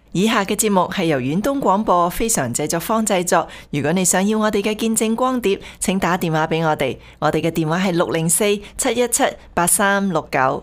以下嘅節目係由遠東廣播非常製作坊製作。如果你想要我哋嘅見證光碟，請打電話俾我哋。我哋嘅電話係604-717-8369。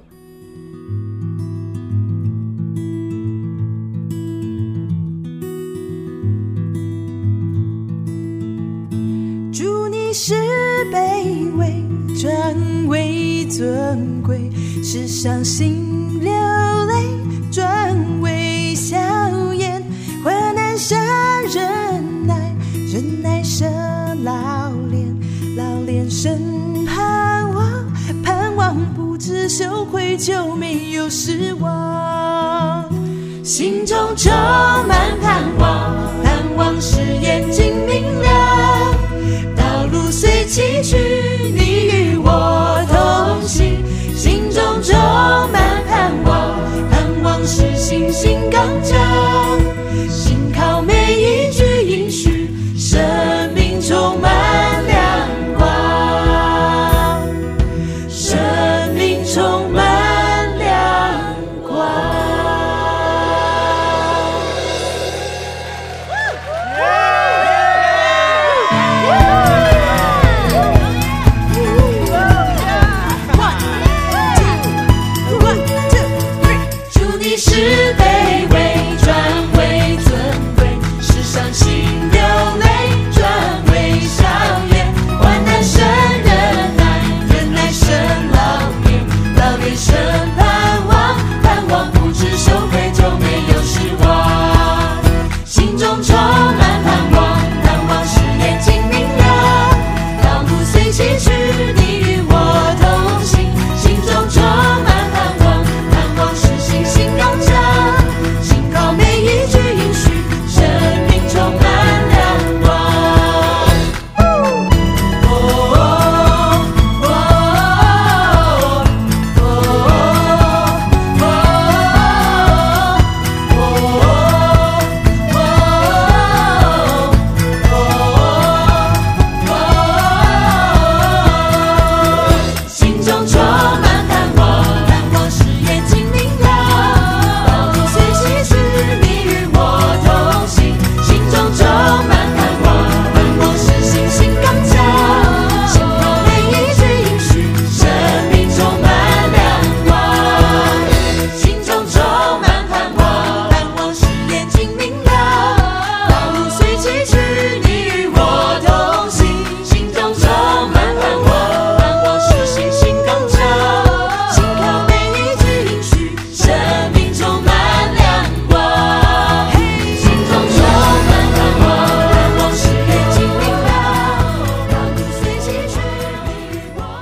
祝你是卑微轉為尊貴，世上心流淚轉為笑顏，患難生忍耐，忍耐生老練，老練生盼望，盼望不知羞愧就沒有失望，心中充滿盼望，盼望使眼睛明亮，道路雖崎嶇，你與我同行，心中充滿盼望，盼望使信心剛強，信靠每一句應許，生命充滿亮光，生命充滿亮光。是卑微轉為尊貴，世上心流淚轉為笑顏，患難生忍耐，忍耐生老練，老練生盼望，盼望不知羞愧就沒有失望，心中充滿盼望，盼望使眼睛明亮，道路雖崎嶇，你與我同行，心中充滿盼望，盼望使信心剛強，信靠每一句應許，生命充滿亮光。心中充滿盼望，盼望使眼睛明亮，道路雖崎嶇，你與我同行，心中充滿盼望，盼望使信心剛強，信靠每一句應許，生命充滿亮光，心中充滿盼望，盼望使眼睛明亮，道路雖崎嶇，你與我同行，心中充滿盼望，盼望使信心剛強，信靠每一句應許，生命充滿亮光，心中充滿盼望，盼望使眼睛明亮，道路雖崎嶇，你與我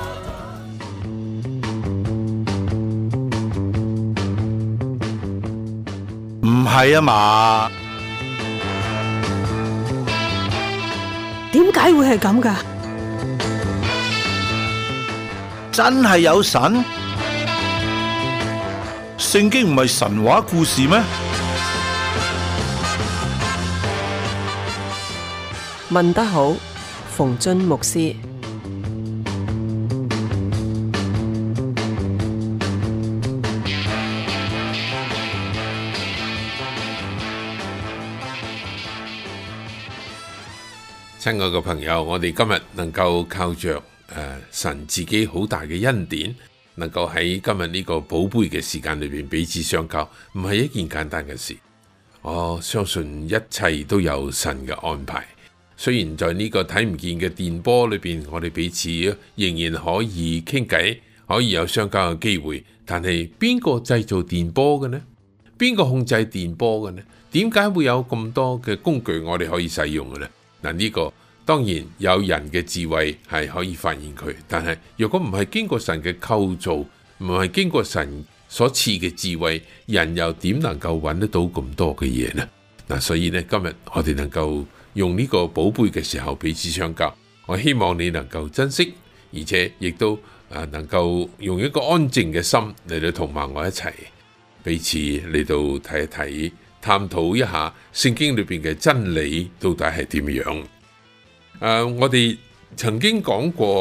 唔係啊嘛？ 點解會係咁㗎？ 真係有神？聖經唔係神話故事咩？ 問得好，馮津牧師。 親愛嘅朋友，我哋今日能夠靠着神自己好大嘅恩典，能夠喺今日呢個寶貝嘅時間裏邊彼此相交，唔係一件簡單嘅事。我相信一切都有神嘅安排。雖然在呢個睇唔見嘅電波裏邊，我哋彼此仍然可以傾偈，可以有相交嘅機會，但係邊個製造電波嘅呢？邊個控制電波嘅呢？點解會有咁多嘅工具我哋可以使用嘅呢？嗱，呢個當然有人嘅智慧係可以發現佢，但係如果唔係經過神嘅構造，唔係經過神所賜嘅智慧，人又點能夠揾得到咁多嘅嘢呢？嗱，所以呢，今日我哋能夠用呢個寶貝嘅時候彼此相交，我希望你能夠珍惜，而且亦都能夠用一個安靜嘅心嚟到同埋我一齊彼此嚟到睇一睇，探討一下聖經裏邊嘅真理到底係點樣。我哋曾經講過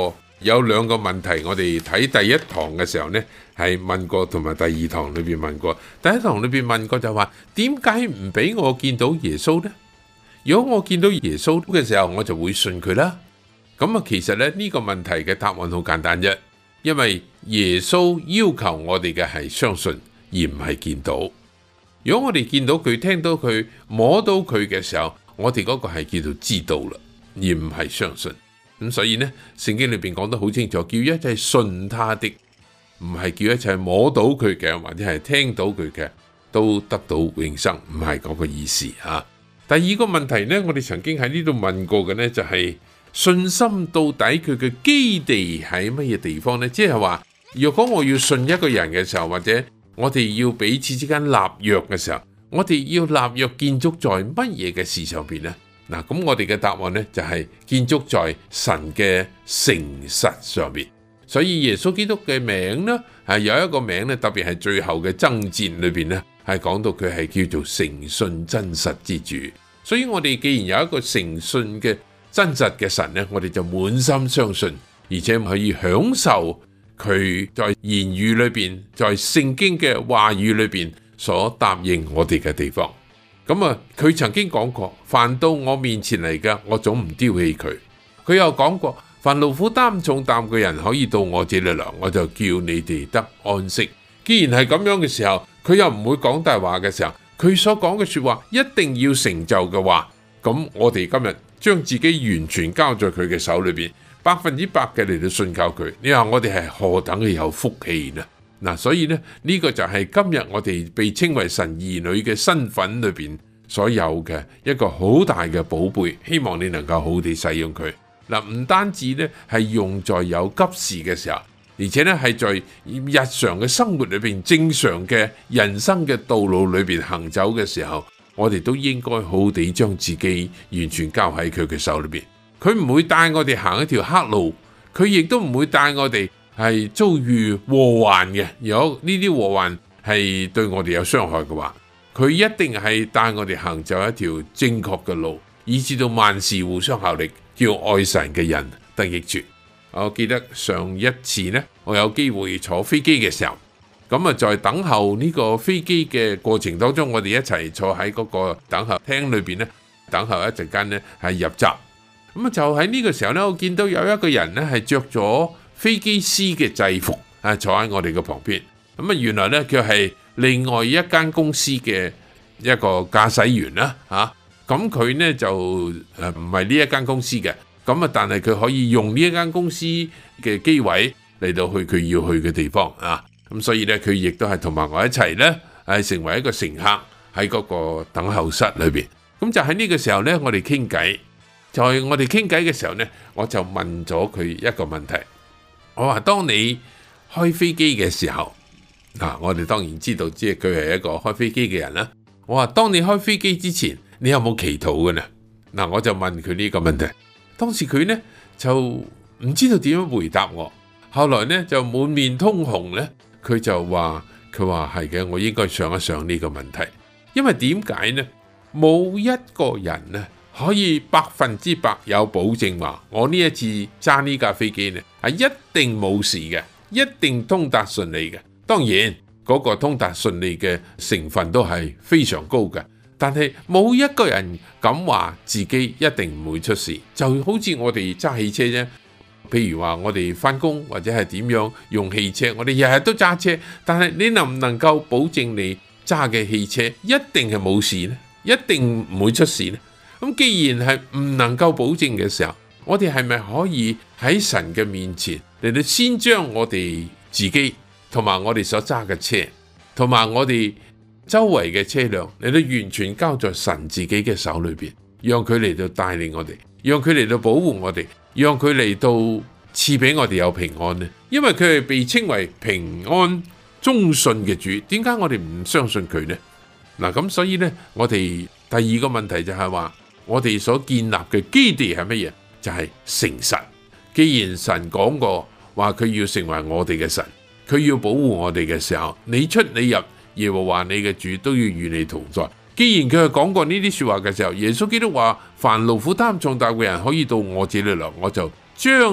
有兩個問題，我哋睇第一堂嘅時候呢，係問過，同埋第二堂裏邊問過。第一堂裏邊問過就話，點解唔俾我見到耶穌呢？如果我見到耶穌嘅時候，我就會信佢啦。咁啊，其實咧呢個問題嘅答案好簡單啫，因為耶穌要求我哋嘅係相信，而唔係見到。如果我哋見到佢、聽到佢、摸到佢嘅時候，我哋嗰個係叫做知道啦，而唔係相信。咁所以呢，聖經裏邊講得好清楚，叫一切信他的，唔係叫一切摸到佢嘅或者係聽到佢嘅都得到永生，唔係嗰個意思啊。第二個問題呢，我哋曾經喺呢度問過嘅呢，就係信心到底佢嘅基地喺乜嘢地方呢？即係話，如果我要信一個人嘅時候，或者我哋要彼此之間立約嘅時候，我哋要立約建築在乜嘢嘅事上邊呢？嗱，咁我哋嘅答案呢，就係建築在神嘅誠實上邊。所以耶穌基督嘅名呢，係有一個名呢，特別係最後嘅爭戰裏邊呢，係講到佢係叫做誠信真實之主。所以我哋既然有一個誠信嘅真實嘅神呢，我哋就滿心相信，而且可以享受佢在言語裏邊，在聖經嘅話語裏邊所答應我哋嘅地方。咁啊，佢曾經講過，凡到我面前嚟嘅，我總唔丟棄佢。佢又講過，凡勞苦擔重擔嘅人可以到我這裏來，我就叫你哋得安息。既然係咁樣嘅時候，佢又唔會講大話嘅時候，佢所講嘅說話一定要成就嘅話，咁我哋今日將自己完全交在佢嘅手裏邊，100%嘅嚟到信靠佢。你話我哋係何等嘅有福氣呢？嗱，所以呢，呢個就係今日我哋被稱為神兒女嘅身份裏邊所有嘅一個好大嘅寶貝，希望你能夠好地使用佢。嗱，唔單止呢係用在有急事嘅時候，而且呢係在日常嘅生活裏邊、正常嘅人生嘅道路裏邊行走嘅時候，我哋都應該好好地將自己完全交喺佢嘅手裏邊。佢唔會帶我哋行一條黑路，佢亦都唔會帶我哋係遭遇禍患嘅。如果呢啲禍患係對我哋有傷害嘅話，佢一定係帶我哋行走一條正確嘅路，以至到萬事互相效力，叫愛神嘅人得益處。我記得上一次呢，我有機會坐飛機嘅時候，咁啊在等候呢個飛機嘅過程當中，我哋一齊坐喺嗰個等候廳裏邊呢，等候一陣間呢係入閘。咁啊就喺呢個時候呢，我見到有一個人呢係着咗飛機師嘅制服啊，坐喺我哋嘅旁邊。咁啊原來呢，佢係另外一間公司嘅一個駕駛員啦，咁佢呢就唔係呢一間公司嘅，咁啊但係佢可以用呢一間公司嘅機位嚟到去佢要去嘅地方啊。咁所以呢，佢亦都係同埋我一齊呢，係成為一個乘客喺嗰個等候室裏邊。咁就喺呢個時候呢，我哋傾偈。在我哋傾偈嘅時候呢，我就問咗佢一個問題。我話：當你開飛機嘅時候，我哋當然知道，即係佢係一個開飛機嘅人啦。我話：當你開飛機之前，你有冇祈禱嘅呢？我就問佢呢個問題。當時佢呢就唔知道點樣回答我。後來呢就滿面通紅呢，佢就話：佢話係嘅，我應該想一想呢個問題。因為點解呢？冇一個人呢可以100%有保證話，我呢一次揸呢架飛機呢係一定冇事嘅，一定通達順利嘅。當然嗰個通達順利嘅成分都係非常高嘅，但係冇一個人敢話自己一定唔會出事。就好似我哋揸汽車啫，譬如話我哋返工或者係點樣用汽車，我哋日日都揸車，但係你能唔能夠保證你揸嘅汽車一定係冇事呢？一定唔會出事呢？咁既然係唔能夠保證嘅時候，我哋係咪可以喺神嘅面前嚟到先將我哋自己同埋我哋所揸嘅車，同埋我哋周圍嘅車輛嚟到完全交在神自己嘅手裏邊，讓佢嚟到帶領我哋，讓佢嚟到保護我哋，讓佢嚟到賜俾我哋有平安呢？因為佢係被稱為平安忠信嘅主，點解我哋唔相信佢呢？咁所以呢，我哋第二個問題就係話，我哋所建立嘅基地係乜嘢？就係誠實。既然神講過話佢要成為我哋嘅神，佢要保護我哋嘅時候，你出你入，耶和華你嘅主都要與你同在。既然佢係講過呢啲說話嘅時候，耶穌基督話：凡勞苦擔重擔嘅人可以到我這裏來，我就將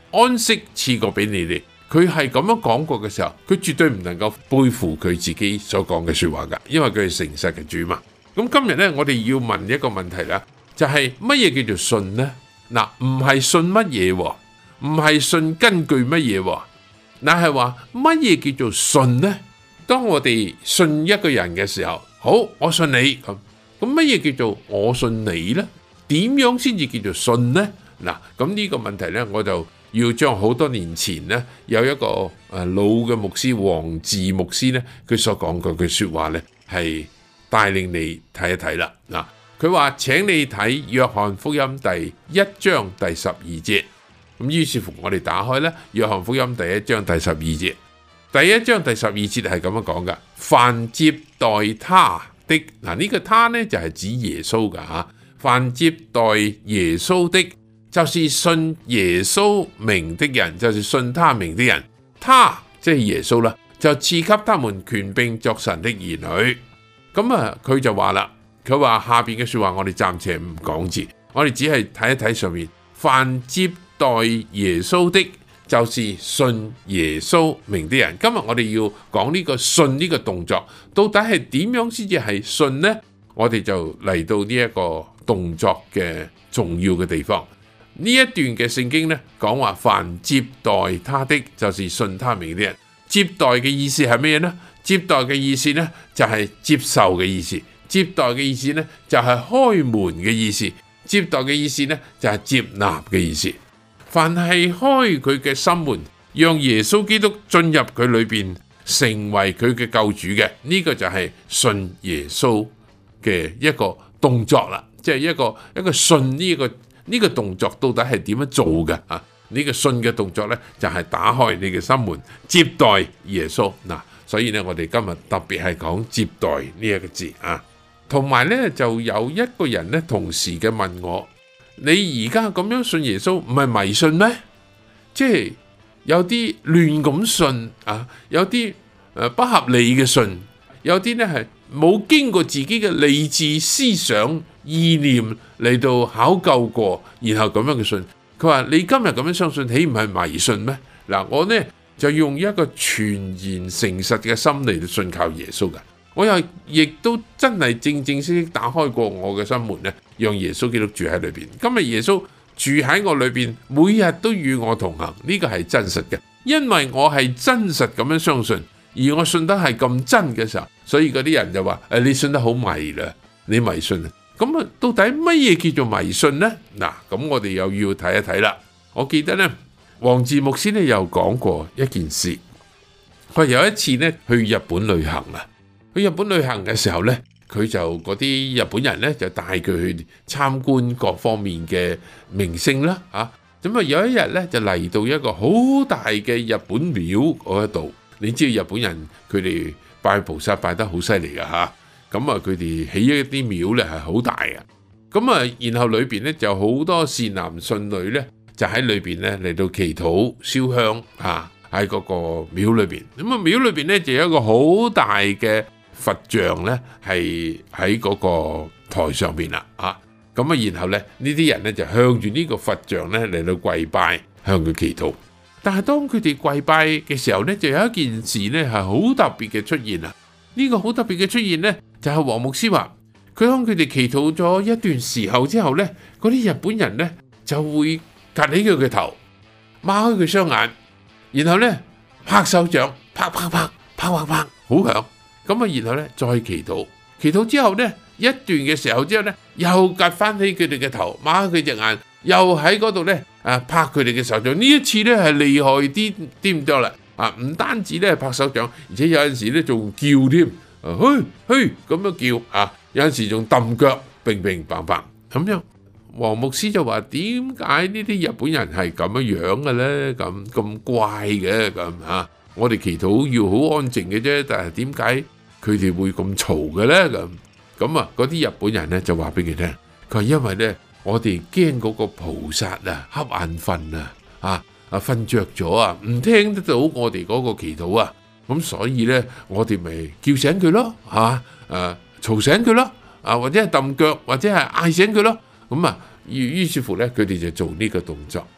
安息賜過俾你哋。佢係咁樣講過嘅時候，佢絕對唔能夠背負佢自己所講嘅說話噶，因為佢係誠實嘅主嘛。咁今日呢，我哋要問一個問題啦，就係乜嘢叫做信呢？嗱，唔係信乜嘢，唔係信根據乜嘢，但係話乜嘢叫做信呢？當我哋信一個人嘅時候，好，我信你咁乜嘢叫做我信你呢？點樣先至叫做信呢？嗱，咁呢個問題呢，我就要將好多年前呢，有一個老嘅牧師黃志牧師呢，佢所講嗰句說話呢，係帶領你睇一睇啦。嗱，佢話請你睇約翰福音第1章第12節。咁於是乎我哋打開呢，約翰福音第1章第12節。第1章第12節係咁樣講噶：凡接待他的，嗱，呢個他呢就係指耶穌噶吓。凡接待耶穌的，就是信耶穌名的人，就是信他名的人，他即係耶穌啦，就賜給他們權柄作神的兒女。咁啊，佢就話啦，佢話下邊嘅說話我哋暫時唔講字，我哋只係睇一睇上面。凡接待耶穌的，就是信耶穌名的人。今日我哋要講呢個信呢個動作，到底係點樣先至係信呢？我哋就嚟到呢一個動作嘅重要嘅地方。呢一段嘅聖經呢，講話凡接待他的，就是信他名的人。接待嘅意思係咩呢？接待嘅意思呢，就係接受嘅意思。接待嘅意思呢，就係開門嘅意思。接待嘅意思呢，就係接納嘅意思。凡係開佢嘅心門，讓耶穌基督進入佢裏邊，成為佢嘅救主嘅，呢個就係信耶穌嘅一個動作啦。即係一個信呢個動作到底係點樣做嘅啊？呢個信嘅動作呢，就係打開你嘅心門，接待耶穌嗱。所以呢，我哋今日特別係講接待呢一個字啊。同埋呢，就有一個人呢，同時嘅問我：你而家咁樣信耶穌，唔係迷信咩？即係有啲亂咁信啊，有啲不合理嘅信，有啲呢係冇經過自己嘅理智思想意念嚟到考究過，然後咁樣嘅信。佢話你今日咁樣相信，豈唔係迷信咩？嗱，我呢就用一個全然誠實嘅心嚟到信靠耶穌㗎。我又亦都真係正正式式打開過我嘅心門呢，讓耶穌基督住喺裏邊。今日耶穌住喺我裏邊，每日都與我同行，呢個係真實嘅，因為我係真實咁樣相信，而我信得係咁真嘅時候，所以嗰啲人就話：你信得好迷啦，你迷信啊！咁啊，到底乜嘢叫做迷信呢？嗱，咁我哋又要睇一睇啦。我記得呢，黃志牧師呢又講過一件事，佢有一次呢去日本旅行啊。去日本旅行嘅時候呢，佢就嗰啲日本人呢就帶佢去參觀各方面嘅名勝啦，咁啊有一日呢就嚟到一個好大嘅日本廟嗰度。你知道日本人佢哋拜菩薩拜得好犀利噶吓，咁啊佢哋起一啲廟呢係好大嘅，咁啊然後裏邊呢就好多善男信女呢就喺裏邊呢嚟到祈禱燒香喺嗰個廟裏邊。咁啊廟裏邊呢就有一個好大嘅佛像咧係喺嗰個台上邊啦，咁然後咧呢啲人咧就向住呢個佛像咧嚟到跪拜，向佢祈禱。但係當佢哋跪拜嘅時候咧，就有一件事咧係好特別嘅出現啦。呢個好特別嘅出現咧，就係黃牧師話，佢當佢哋祈禱咗一段時候之後咧，嗰啲日本人咧就會趷起佢嘅頭，擘開佢雙眼，然後咧拍手掌，啪啪啪啪啪啪，好響。咁啊，然後咧再祈禱，祈禱之後咧一段嘅時候之後咧，又趷翻起佢哋嘅頭，擘開佢隻眼，又喺嗰度咧拍佢哋嘅手掌。呢一次咧係厲害啲咁多啦，唔單止咧拍手掌，而且有陣時咧仲叫添，咁樣叫有陣時仲揼腳，乒乒乓乓咁樣。黃牧師就話：點解呢啲日本人係咁樣樣嘅咧？咁怪嘅咁我哋祈禱要好安靜嘅啫，但係點解佢哋會咁嘈嘅咧？咁嗰啲日本人咧就話俾佢聽，佢話因為咧我哋驚嗰個菩薩瞌眼瞓瞓着咗唔聽得到我哋嗰個祈禱咁所以咧我哋咪叫醒佢咯，嘈醒佢咯，或者係揼腳，或者係嗌醒佢咯。咁於是乎咧佢哋就做呢個動作。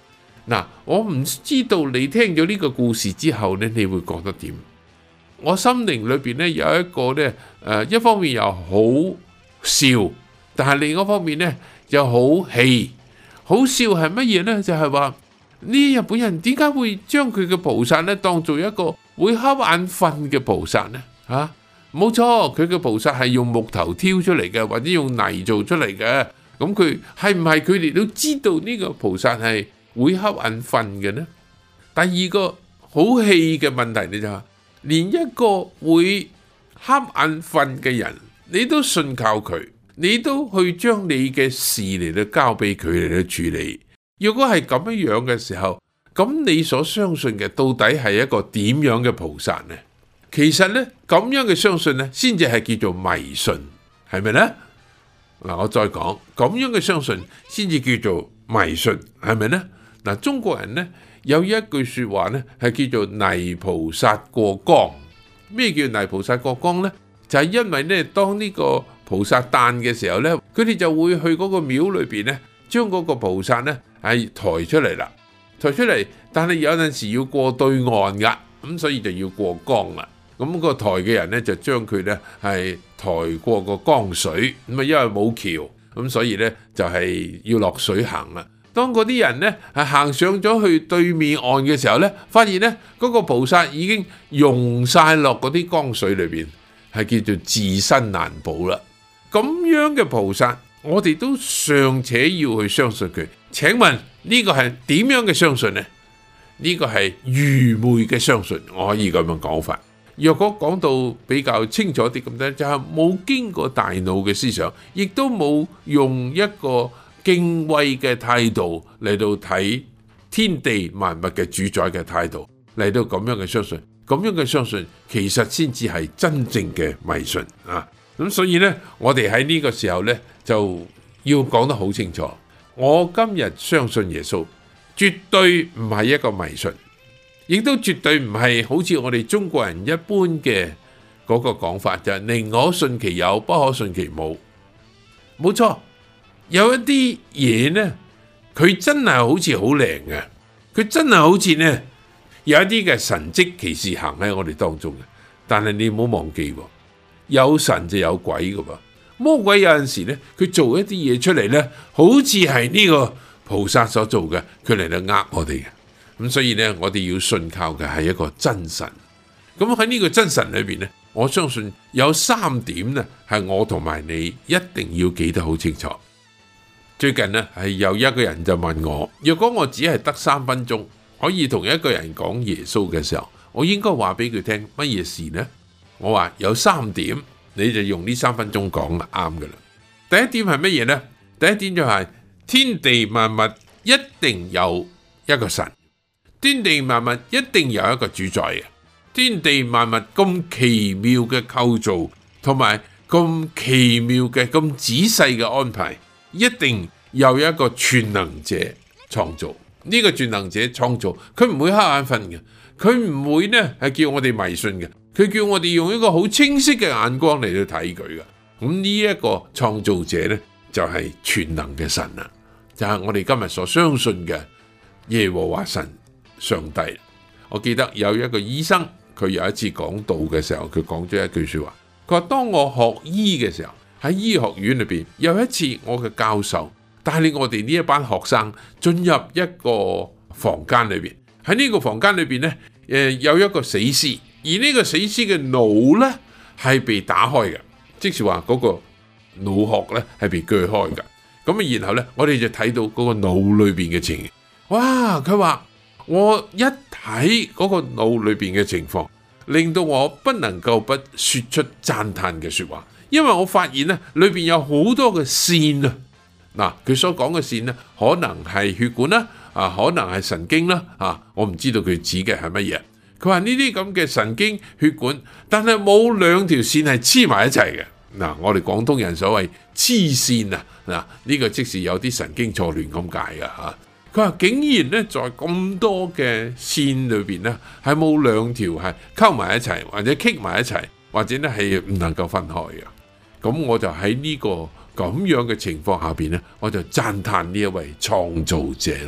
嗱，我唔知道你聽咗呢個故事之後呢，你會覺得點？我心靈裏邊呢，有一個呢，一方面又好笑，但係另一方面呢又好氣。好笑係乜嘢呢？就係話呢，日本人點解會將佢嘅菩薩呢當做一個會瞌眼瞓嘅菩薩呢？冇錯，佢嘅菩薩係用木頭挑出嚟嘅，或者用泥做出嚟嘅。咁佢係唔係佢哋都知道呢個菩薩係會瞌眼瞓嘅呢？第二個好氣嘅問題，你就話連一個會瞌眼瞓嘅人，你都信靠佢，你都去將你嘅事嚟到交俾佢嚟到處理。如果係咁樣嘅時候，咁你所相信嘅到底係一個點樣嘅菩薩呢？其實呢，咁樣嘅相信呢，先至係叫做迷信，係咪呢？嗱，我再講，咁樣嘅相信先至叫做迷信，係咪呢？嗱，中國人呢有一句說話呢，係叫做泥菩薩過江。咩叫泥菩薩過江呢？就係因為呢，當呢個菩薩誕嘅時候呢，佢哋就會去嗰個廟裏邊呢，將嗰個菩薩呢係抬出嚟啦，抬出嚟，但係有陣時要過對岸噶，咁所以就要過江啦。咁個抬嘅人呢，就將佢呢係抬過個江水，咁啊因為冇橋，咁所以呢就係要落水行啦。當嗰啲人呢係行上咗去對面岸嘅時候呢，發現呢嗰個菩薩已經溶晒落嗰啲江水裏邊，係叫做自身難保啦。咁樣嘅菩薩，我哋都尚且要去相信佢。請問呢個係點樣嘅相信呢？呢個係愚昧嘅相信，我可以咁樣講法。若果講到比較清楚啲咁咧，就係冇經過大腦嘅思想，亦都冇用一個敬畏嘅態度嚟到睇天地萬物嘅主宰嘅態度嚟到咁樣嘅相信，咁樣嘅相信其實先至係真正嘅迷信啊！咁所以呢，我哋喺呢個時候呢，就要講得好清楚。我今日相信耶穌，絕對唔係一個迷信，亦都絕對唔係好似我哋中國人一般嘅嗰個講法，就係寧可信其有，不可信其無。冇錯，有一啲嘢呢，佢真係好似好靈嘅，佢真係好似呢有一啲嘅神蹟奇事行喺我哋當中嘅。但係你唔好忘記，有神就有鬼㗎噃。魔鬼有陣時呢，佢做一啲嘢出嚟呢，好似係呢個菩薩所做嘅，佢嚟到呃我哋嘅。咁所以呢，我哋要信靠嘅係一個真神。咁喺呢個真神裏邊呢，我相信有3點呢，係我同埋你一定要記得好清楚。最近呢，係有一個人就問我，若果我只係得3分鐘可以同一個人講耶穌嘅時候，我應該話俾佢聽乜嘢事呢？我話有3點，你就用呢3分鐘講就啱噶啦。第一點係乜嘢呢？第一點就係天地萬物一定有一個神，天地萬物一定有一個主宰嘅。天地萬物咁奇妙嘅構造，同埋咁奇妙嘅咁仔細嘅安排，一定有一個全能者創造。呢個全能者創造，佢唔會瞌眼瞓嘅，佢唔會呢係叫我哋迷信嘅，佢叫我哋用一個好清晰嘅眼光嚟到睇佢嘅。咁呢一個創造者呢，就係全能嘅神啦，就係我哋今日所相信嘅耶和華神上帝。我記得有一個醫生，佢有一次講道嘅時候，佢講咗一句說話，佢話當我學醫嘅時候，喺醫學院裏邊，有一次我嘅教授帶領我哋呢一班學生進入一個房間裏邊，喺呢個房間裏邊呢，有一個死屍，而呢個死屍嘅腦呢係被打開嘅，即是話嗰個腦殼呢係被鋸開嘅。咁然後呢，我哋就睇到嗰個腦裏邊嘅情形。哇！佢話我一睇嗰個腦裏邊嘅情況，令到我不能夠不說出讚嘆嘅說話，因為我發現呢裏邊有好多嘅線啊。嗱，佢所講嘅線呢，可能係血管啦，可能係神經啦，我唔知道佢指嘅係乜嘢。佢話呢啲咁嘅神經血管，但係冇2條線係黐埋一齊嘅。嗱，我哋廣東人所謂黐線啊，嗱，呢個即是有啲神經錯亂咁解噶吓。佢話竟然呢，在咁多嘅線裏邊呢，係冇2條係溝埋一齊，或者棘埋一齊，或者呢係唔能夠分開嘅。咁我就喺呢個咁樣嘅情況下邊呢，我就讚嘆呢一位創造者啦。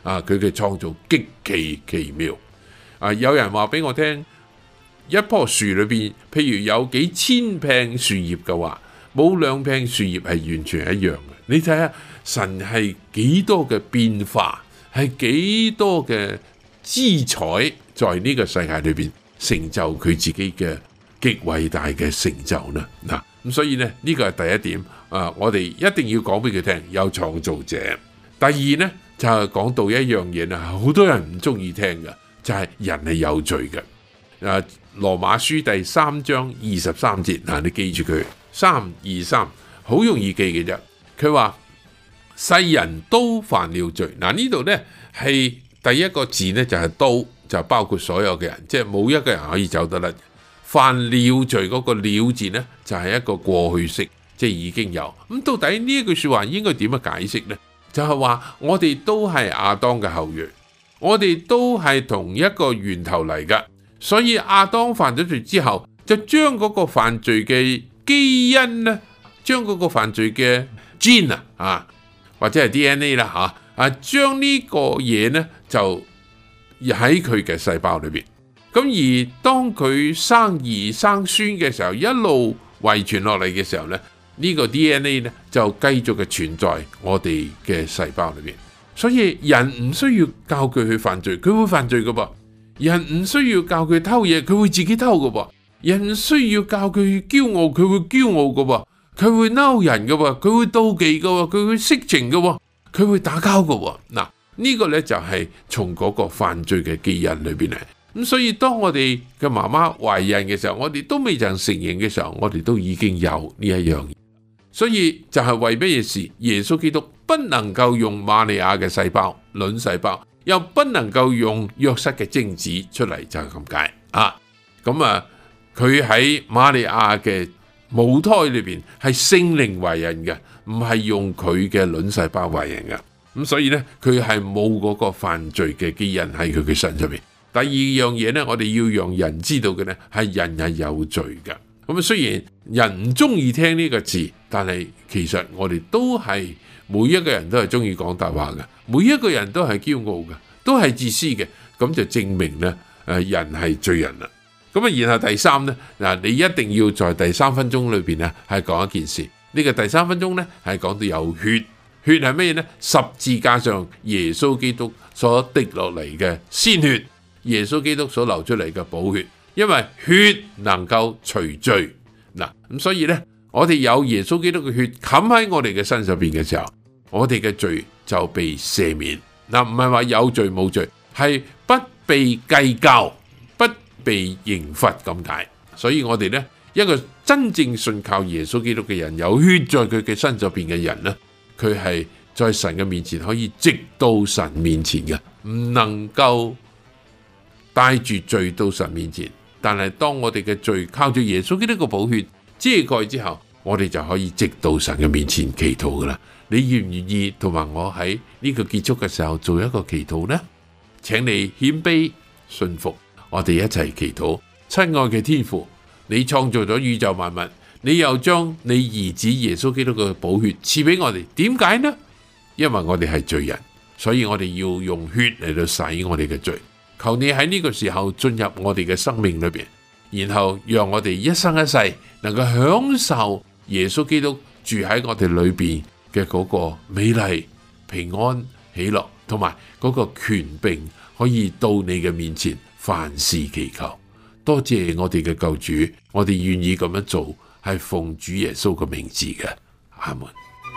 佢嘅創造極其奇妙。有人話俾我聽，一棵樹裏邊，譬如有幾千片樹葉嘅話，冇兩片樹葉係完全一樣嘅。你睇下神係幾多嘅變化，係幾多嘅姿彩，在呢個世界裏邊成就佢自己嘅極偉大嘅成就呢。咁所以呢，呢個係第一點。我哋一定要講俾佢聽，有創造者。第二呢，就係講到一樣嘢啦，好多人唔中意聽嘅，就係人係有罪嘅。羅馬書第3章23節，你記住佢323，好容易記嘅啫。佢話世人都犯了罪。呢度呢係第一個字呢，就係都，就包括所有嘅人，即係冇一個人可以走得甩。犯了罪嗰個了字呢，就係一個過去式，即係已經有。咁到底呢一句說話應該點樣解釋呢？就係話我哋都係亞當嘅後裔，我哋都係同一個源頭嚟噶。所以亞當犯咗罪之後，就將嗰個犯罪嘅基因呢，將嗰個犯罪嘅 gene 或者係 DNA 啦將呢個嘢呢就喺佢嘅細胞裏邊。咁而當佢生兒生孫嘅時候，一路遺傳落嚟嘅時候呢，呢個 DNA 呢就繼續嘅存在我哋嘅細胞裏邊。所以人唔需要教佢去犯罪，佢會犯罪噶噃。人唔需要教佢偷嘢，佢會自己偷噶噃。人唔需要教佢驕傲，佢會驕傲噶噃。佢會嬲人噶噃，佢會妒忌噶喎，佢會色情噶喎，佢會打交噶喎。呢個呢就係從嗰個犯罪嘅基因裏邊嚟。咁所以當我哋嘅媽媽懷孕嘅時候，我哋都未曾承認嘅時候，我哋都已經有呢一樣嘢。所以就係為乜嘢事？耶穌基督不能夠用瑪利亞嘅細胞、卵細胞，又不能夠用約瑟嘅精子出嚟，就係咁解。佢喺瑪利亞嘅母胎裏邊係聖靈懷孕嘅，唔係用佢嘅卵細胞懷孕嘅。咁所以呢，佢係冇嗰個犯罪嘅基因喺佢嘅身上面。第二樣嘢呢，我哋要讓人知道嘅呢，係人係有罪嘅。咁雖然人唔中意聽呢個字，但係其實我哋都係每一個人都係中意講大話嘅，每一個人都係驕傲嘅，都係自私嘅。咁就證明呢，人係罪人啦。然後第三呢，你一定要在第3分鐘裏邊呢係講一件事。呢個第3分鐘呢係講到有血，血係咩呢？十字架上耶穌基督所滴落嚟嘅鮮血，耶穌基督所流出嚟嘅寶血，因為血能夠除罪。咁所以呢，我哋有耶穌基督嘅血冚喺我哋嘅身上邊嘅時候，我哋嘅罪就被赦免。唔係話有罪冇罪，係不被計較，不被刑罰咁解。所以我哋呢，一個真正信靠耶穌基督嘅人，有血在佢嘅身上邊嘅人呢，佢係在神嘅面前可以直到神面前嘅，唔能夠帶住罪到神面前。但係當我哋嘅罪靠住耶穌基督嘅寶血遮蓋之後，我哋就可以直到神嘅面前祈禱噶啦。你願唔願意同埋我喺呢個結束嘅時候做一個祈禱呢？請你謙卑信服，我哋一齊祈禱。親愛嘅天父，你創造咗宇宙萬物，你又將你兒子耶穌基督嘅寶血賜俾我哋，點解呢？因為我哋係罪人，所以我哋要用血嚟到洗我哋嘅罪。求你喺呢個時候進入我哋嘅生命裏邊，然後讓我哋一生一世能夠享受耶穌基督住喺我哋裏邊嘅嗰個美麗、平安、喜樂，同埋嗰個權柄，可以到你嘅面前凡事祈求。多謝我哋嘅救主，我哋願意咁樣做，係奉主耶穌嘅名字嘅。阿門。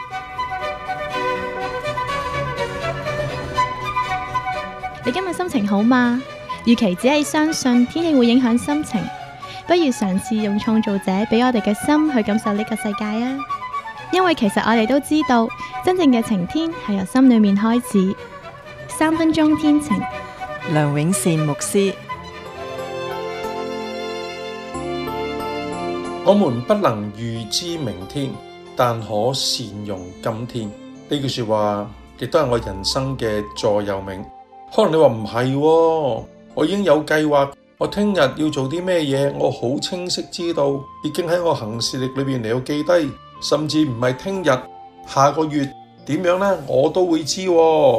你今日心情好嗎？與其只係相信天氣會影響心情，不如嘗試用創造者俾我哋嘅心去感受呢個世界啊！因為其實我哋都知道，真正嘅晴天係由心裏面開始。3分鐘天晴， 梁永善牧師。 我們不能預知明天，但可善用今天。呢句說話亦都係我人生嘅座右銘。可能你話唔係，我已經有計劃，我聽日要做啲咩嘢，我好清晰知道，已經喺我行事曆裏邊嚟到記低，甚至唔係聽日，下個月點樣呢，我都會知。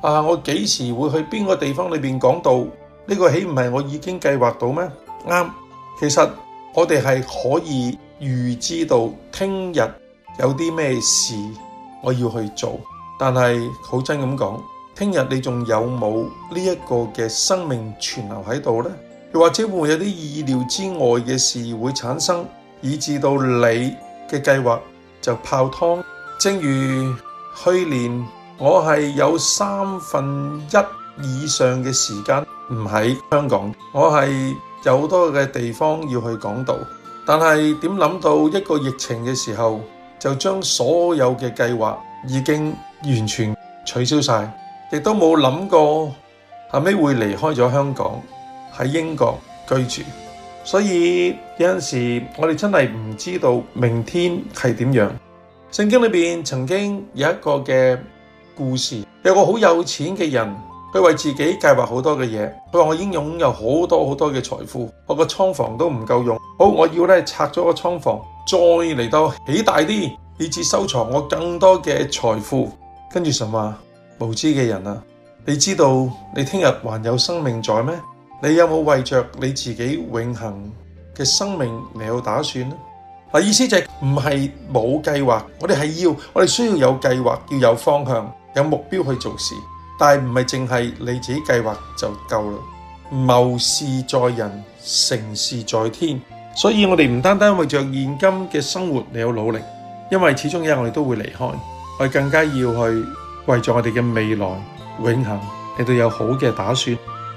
我幾時會去邊個地方裏邊講道？呢個豈唔係我已經計劃到咩？啱，其實我哋係可以預知到聽日有啲咩事我要去做，但係好真咁講，聽日你仲有冇呢一個嘅生命存留喺度呢？又或者會唔會有啲意料之外嘅事會產生，以致到你嘅計劃就泡湯？正如去年我係有1/3以上嘅時間唔喺香港，我係有好多嘅地方要去講道，但係點諗到一個疫情嘅時候，就將所有嘅計劃已經完全取消晒，亦都冇諗過後尾會離開咗香港，喺英國居住。所以有陣時我哋真係唔知道明天係點樣。聖經裏邊曾經有一個嘅故事，有個好有錢嘅人，佢為自己計劃好多嘅嘢。佢話我已經擁有好多好多嘅財富，我個倉房都唔夠用，好，我要拆咗個倉房，再嚟到起大啲，以致收藏我更多嘅財富。跟住神話，無知嘅人啊，你知道你聽日還有生命在咩？你有冇為着你自己永恆嘅生命嚟有打算呢？意思就係唔係冇計劃，我哋需要有計劃，要有方向，有目標去做事，但係唔係淨係你自己計劃就夠啦。謀事在人，成事在天。所以我哋唔單單為着現今嘅生活嚟有努力，因為始終有一日我哋都會離開，我哋更加要去為着我哋嘅未來永恆嚟到有好嘅打算。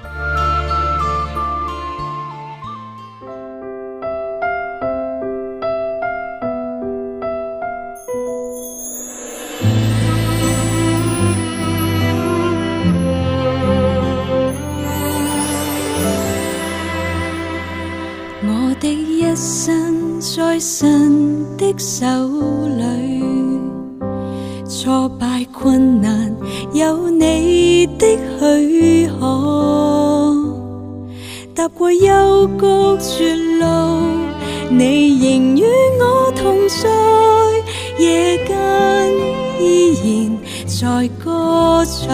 我的一生在神的手裏，挫敗困難有你的許可，踏過幽谷絕路，你仍與我同在，夜間依然在歌唱。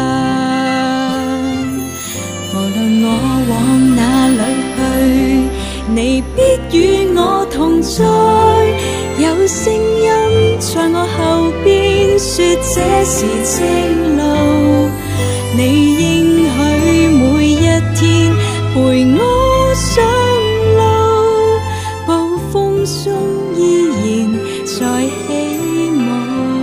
無論我往哪裏去，你必與我同在，有聲音在我後邊說這是正路，你應許每一天陪我上路，暴風中依然在起舞。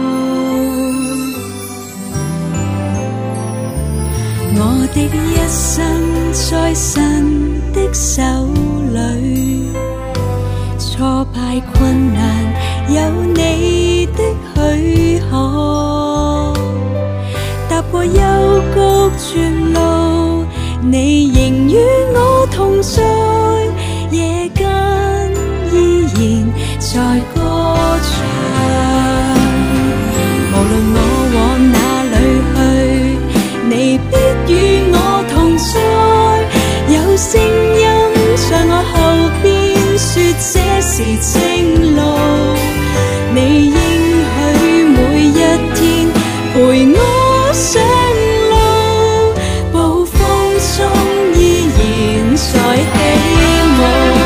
我的一生在神的手裏，挫敗困難有你的許可，踏過幽谷絕路，你仍與我同在，夜間依然在歌唱。無論我往哪裏去，你必與我同在，有聲音在我後邊說這是正路，你應許每一天陪我上路，暴風中依然在起舞。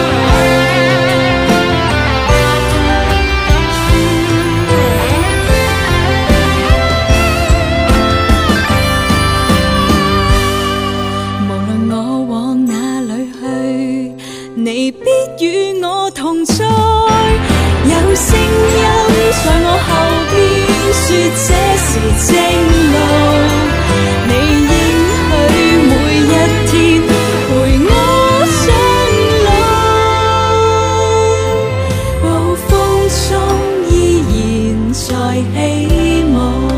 無論我往哪裏去，你必與我同在，有聲音在我後邊說這是正路，你應許每一天陪我上路，暴風中依然在起舞。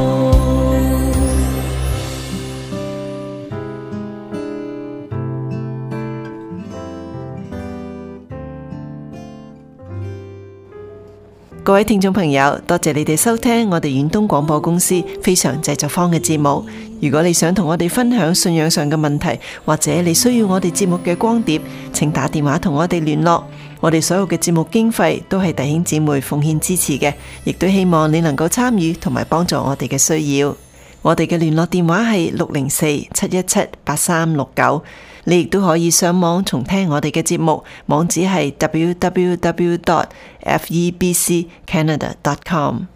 各位聽眾朋友，多謝你哋收聽我哋遠東廣播公司非常製作坊嘅節目。如果你想同我哋分享信仰上嘅問題，或者你需要我哋節目嘅光碟，請打電話同我哋聯絡。我哋所有嘅節目經費都係弟兄姊妹奉獻支持嘅，亦都希望你能夠參與同埋幫助我哋嘅需要。 我哋嘅聯絡電話係604-717-8369。你亦都可以上網重聽我哋嘅節目，網址係www.febccanada.com。